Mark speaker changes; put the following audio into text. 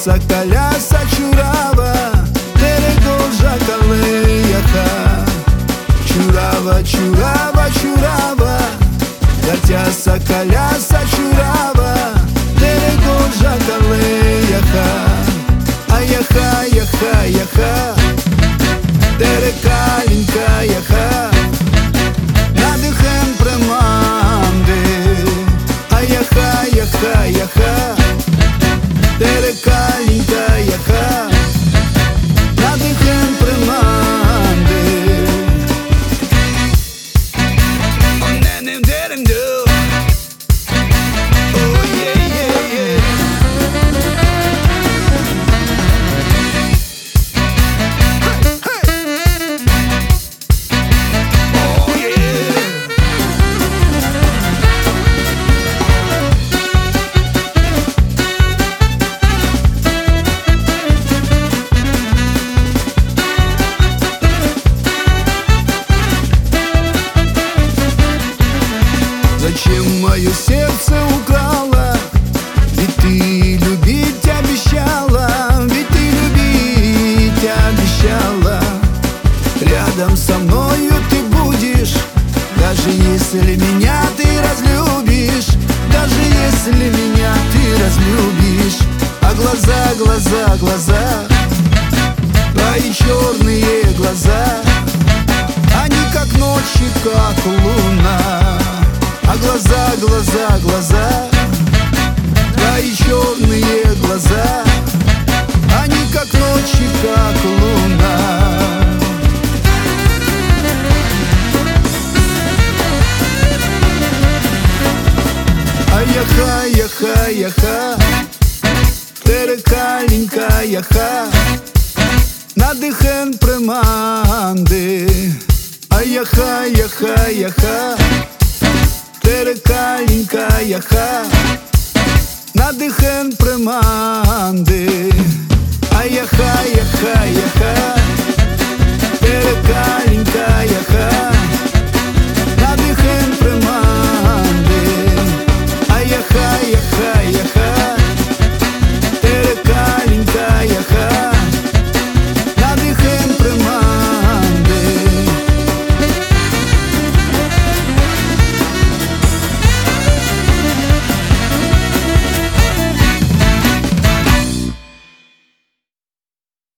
Speaker 1: соколя сачурава, терегожа калеяха. Чурава, чурава, чурава, датя соколя сачурава, терегожа калеяха. Аяха, яха, яха, терекаленька, яха, надихен приманди. Аяха, яха, яха, терекаленька, яха, надихен приманди. Зачем мое сердце украла? Ведь ты любить обещала, ведь ты любить обещала. Рядом со мною ты будешь, даже если меня ты разлюбишь, даже если меня ты разлюбишь. А глаза, глаза, глаза, твои черные глаза, они как ночь и как луна. А глаза, глаза, глаза, твои черные глаза, они как ночь и как луна. Аяха, яха, яха, терекаленька, яха, надихен приманди. Аяха, яха, яха, терекаленька, яха, надихен приманди. Аяха, яха, яха.